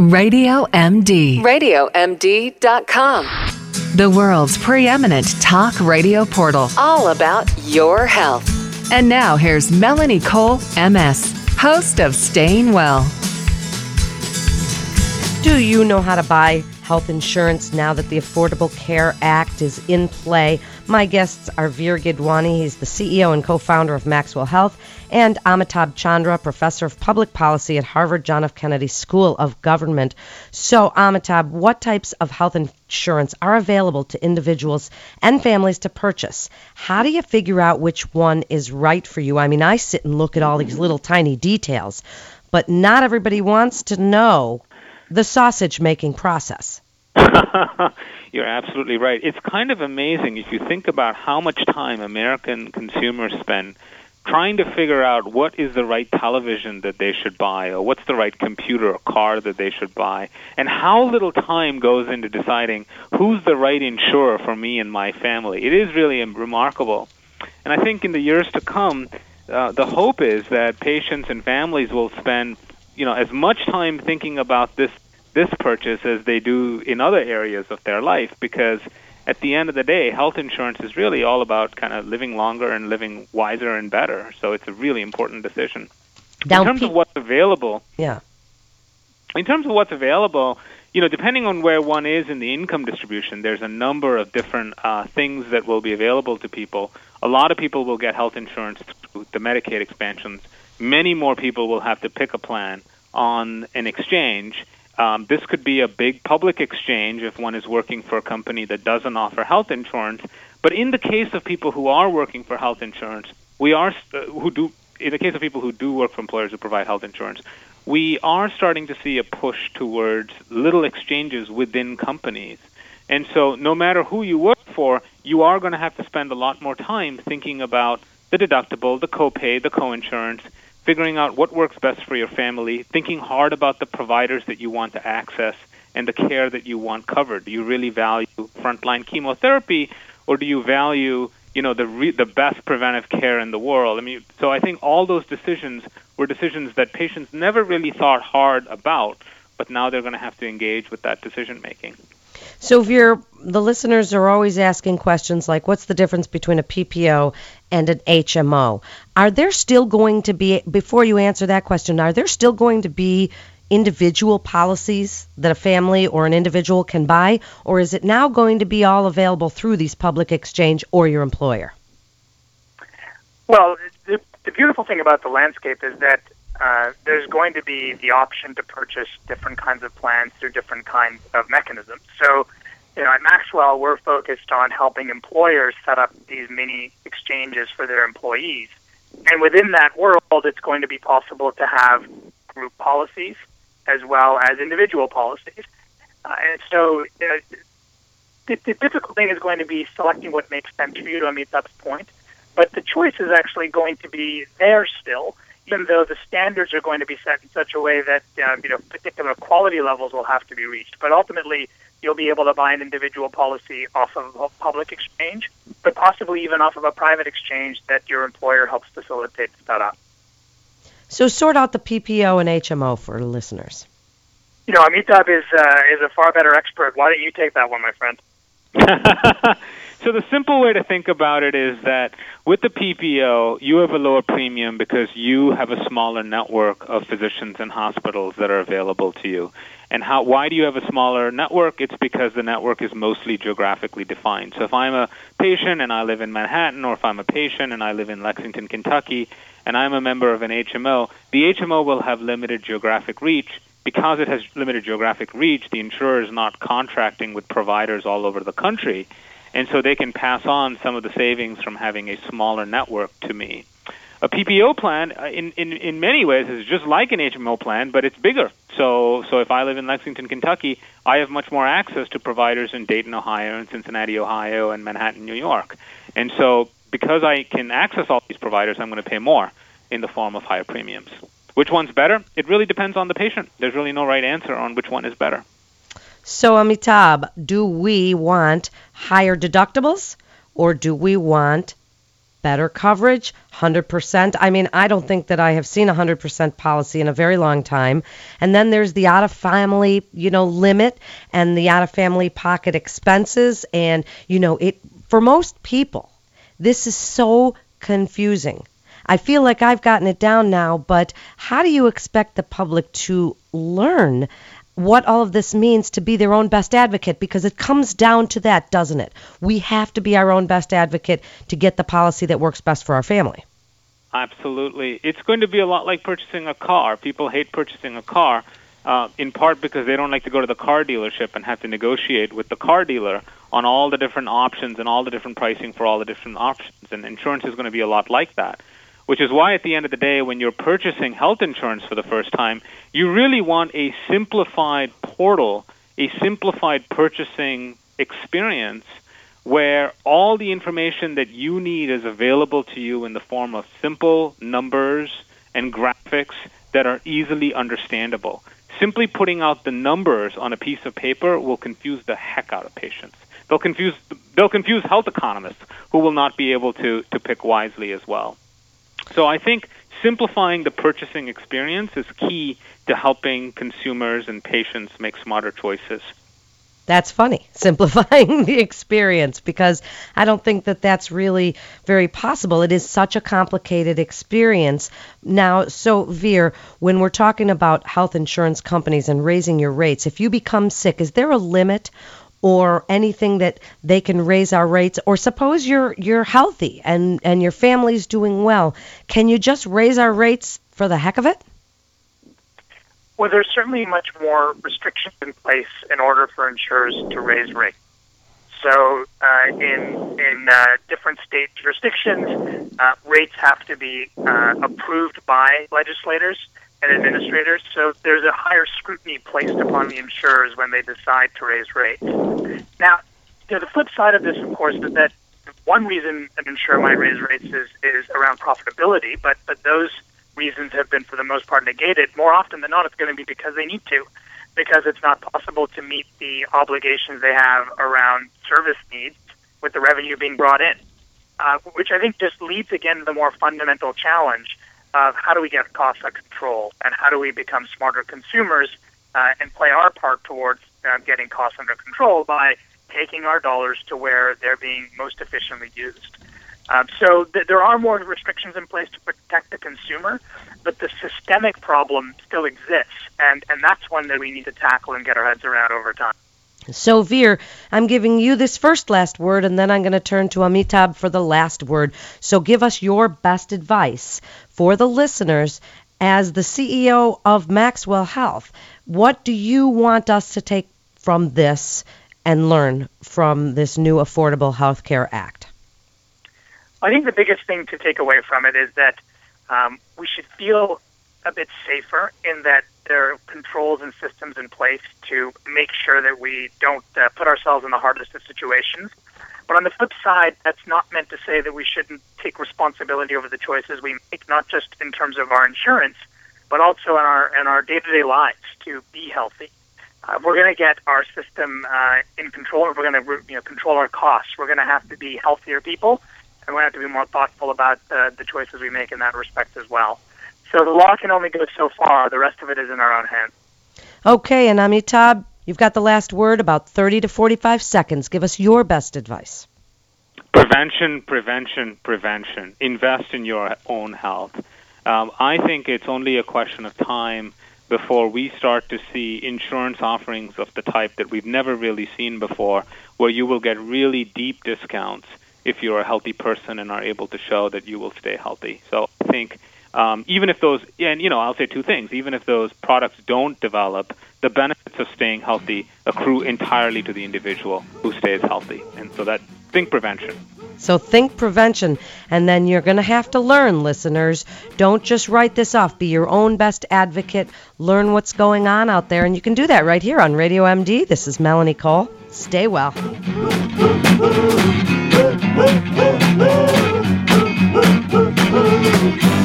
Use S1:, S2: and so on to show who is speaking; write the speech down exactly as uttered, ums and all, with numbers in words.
S1: Radio M D.
S2: radio m d dot com.
S1: The world's preeminent talk radio portal.
S2: All about your health.
S1: And now here's Melanie Cole, M S, host of Staying Well.
S3: Do you know how to buy health insurance now that the Affordable Care Act is in play? My guests are Veer Gidwani. He's the C E O and co-founder of Maxwell Health, and Amitabh Chandra, professor of public policy at Harvard John F. Kennedy School of Government. So, Amitabh, what types of health insurance are available to individuals and families to purchase? How do you figure out which one is right for you? I mean, I sit and look at all these little tiny details, but not everybody wants to know the sausage-making process.
S4: You're absolutely right. It's kind of amazing if you think about how much time American consumers spend trying to figure out what is the right television that they should buy, or what's the right computer or car that they should buy, and how little time goes into deciding who's the right insurer for me and my family. It is really remarkable. And I think in the years to come, uh, the hope is that patients and families will spend, you know, as much time thinking about this this purchase as they do in other areas of their life, because at the end of the day, health insurance is really all about kind of living longer and living wiser and better. So it's a really important decision.
S3: Now,
S4: in terms
S3: pe-
S4: of what's available,
S3: yeah.
S4: In terms of what's available, you know, depending on where one is in the income distribution, there's a number of different uh, things that will be available to people. A lot of people will get health insurance through the Medicaid expansions. Many more people will have to pick a plan on an exchange. Um, this could be a big public exchange if one is working for a company that doesn't offer health insurance. But in the case of people who are working for health insurance, we are uh, who do in the case of people who do work for employers who provide health insurance, we are starting to see a push towards little exchanges within companies. And so no matter who you work for, you are going to have to spend a lot more time thinking about the deductible, the copay, the coinsurance, figuring out what works best for your family, thinking hard about the providers that you want to access and the care that you want covered. Do you really value frontline chemotherapy, or do you value, you know, the re- the best preventive care in the world? I mean, so I think all those decisions were decisions that patients never really thought hard about, but now they're going to have to engage with that decision making.
S3: So, Veer, the listeners are always asking questions like, what's the difference between a P P O and an H M O? Are there still going to be, before you answer that question, are there still going to be individual policies that a family or an individual can buy, or is it now going to be all available through these public exchange or your employer?
S5: Well, the, the beautiful thing about the landscape is that uh, there's going to be the option to purchase different kinds of plans through different kinds of mechanisms. So, you know, at Maxwell, we're focused on helping employers set up these mini exchanges for their employees. And within that world, it's going to be possible to have group policies as well as individual policies. Uh, and so uh, the, the difficult thing is going to be selecting what makes sense for you, to Amitabh's point. But the choice is actually going to be there still, even though the standards are going to be set in such a way that uh, you know particular quality levels will have to be reached. But ultimately, you'll be able to buy an individual policy off of a public exchange, but possibly even off of a private exchange that your employer helps facilitate set up.
S3: So sort out the P P O and H M O for listeners.
S5: You know, Amitabh is uh, is a far better expert. Why don't you take that one, my friend?
S4: So the simple way to think about it is that with the P P O, you have a lower premium because you have a smaller network of physicians and hospitals that are available to you. And how? Why do you have a smaller network? It's because the network is mostly geographically defined. So if I'm a patient and I live in Manhattan, or if I'm a patient and I live in Lexington, Kentucky, and I'm a member of an H M O, the H M O will have limited geographic reach. Because it has limited geographic reach, the insurer is not contracting with providers all over the country, and so they can pass on some of the savings from having a smaller network to me. A P P O plan, in, in, in many ways, is just like an H M O plan, but it's bigger. So so if I live in Lexington, Kentucky, I have much more access to providers in Dayton, Ohio, and Cincinnati, Ohio, and Manhattan, New York. And so because I can access all these providers, I'm going to pay more in the form of higher premiums. Which one's better? It really depends on the patient. There's really no right answer on which one is better.
S3: So, Amitabh, do we want higher deductibles, or do we want better coverage, one hundred percent. I mean, I don't think that I have seen a one hundred percent policy in a very long time. And then there's the out-of-family, you know, limit and the out-of-family pocket expenses. And, you know, it for most people, this is so confusing. I feel like I've gotten it down now, but how do you expect the public to learn what all of this means to be their own best advocate? Because it comes down to that, doesn't it? We have to be our own best advocate to get the policy that works best for our family.
S4: Absolutely. It's going to be a lot like purchasing a car. People hate purchasing a car, uh, in part because they don't like to go to the car dealership and have to negotiate with the car dealer on all the different options and all the different pricing for all the different options. And insurance is going to be a lot like that, which is why at the end of the day, when you're purchasing health insurance for the first time, you really want a simplified portal, a simplified purchasing experience where all the information that you need is available to you in the form of simple numbers and graphics that are easily understandable. Simply putting out the numbers on a piece of paper will confuse the heck out of patients. They'll confuse they'll confuse health economists who will not be able to, to pick wisely as well. So I think simplifying the purchasing experience is key to helping consumers and patients make smarter choices.
S3: That's funny, simplifying the experience, because I don't think that that's really very possible. It is such a complicated experience. Now, so Veer, when we're talking about health insurance companies and raising your rates, if you become sick, is there a limit or anything that they can raise our rates? Or suppose you're you're healthy and, and your family's doing well. Can you just raise our rates for the heck of it?
S5: Well, there's certainly much more restrictions in place in order for insurers to raise rates. So uh, in in uh, different state jurisdictions, uh, rates have to be uh, approved by legislators and administrators, so there's a higher scrutiny placed upon the insurers when they decide to raise rates. Now, you know, the flip side of this, of course, is that one reason an insurer might raise rates is, is around profitability, but, but those reasons have been, for the most part, negated. More often than not, it's going to be because they need to, because it's not possible to meet the obligations they have around service needs with the revenue being brought in, uh, which I think just leads, again, to the more fundamental challenge of how do we get costs under control and how do we become smarter consumers uh, and play our part towards uh, getting costs under control by taking our dollars to where they're being most efficiently used. Um, so th- there are more restrictions in place to protect the consumer, but the systemic problem still exists, and, and that's one that we need to tackle and get our heads around over time.
S3: So, Veer, I'm giving you this first last word, and then I'm going to turn to Amitabh for the last word. So give us your best advice for the listeners as the C E O of Maxwell Health. What do you want us to take from this and learn from this new Affordable Health Care Act?
S5: I think the biggest thing to take away from it is that um, we should feel a bit safer in that there are controls and systems in place to make sure that we don't uh, put ourselves in the hardest of situations. But on the flip side, that's not meant to say that we shouldn't take responsibility over the choices we make, not just in terms of our insurance, but also in our in our day-to-day lives to be healthy. Uh, if we're going to get our system uh, in control, if we're going to you know, control our costs, we're going to have to be healthier people, and we have to be more thoughtful about uh, the choices we make in that respect as well. So the law can only go so far. The rest of it is in our own hands.
S3: Okay, and Amitabh, you've got the last word, about thirty to forty-five seconds. Give us your best advice.
S4: Prevention, prevention, prevention. Invest in your own health. Um, I think it's only a question of time before we start to see insurance offerings of the type that we've never really seen before, where you will get really deep discounts if you're a healthy person and are able to show that you will stay healthy. So I think um, even if those, and you know, I'll say two things, even if those products don't develop, the benefits of staying healthy accrue entirely to the individual who stays healthy. And so that, think prevention.
S3: So think prevention, and then you're going to have to learn, listeners. Don't just write this off. Be your own best advocate. Learn what's going on out there, and you can do that right here on Radio M D. This is Melanie Cole. Stay well.
S6: Woo, woo, woo, woo, woo.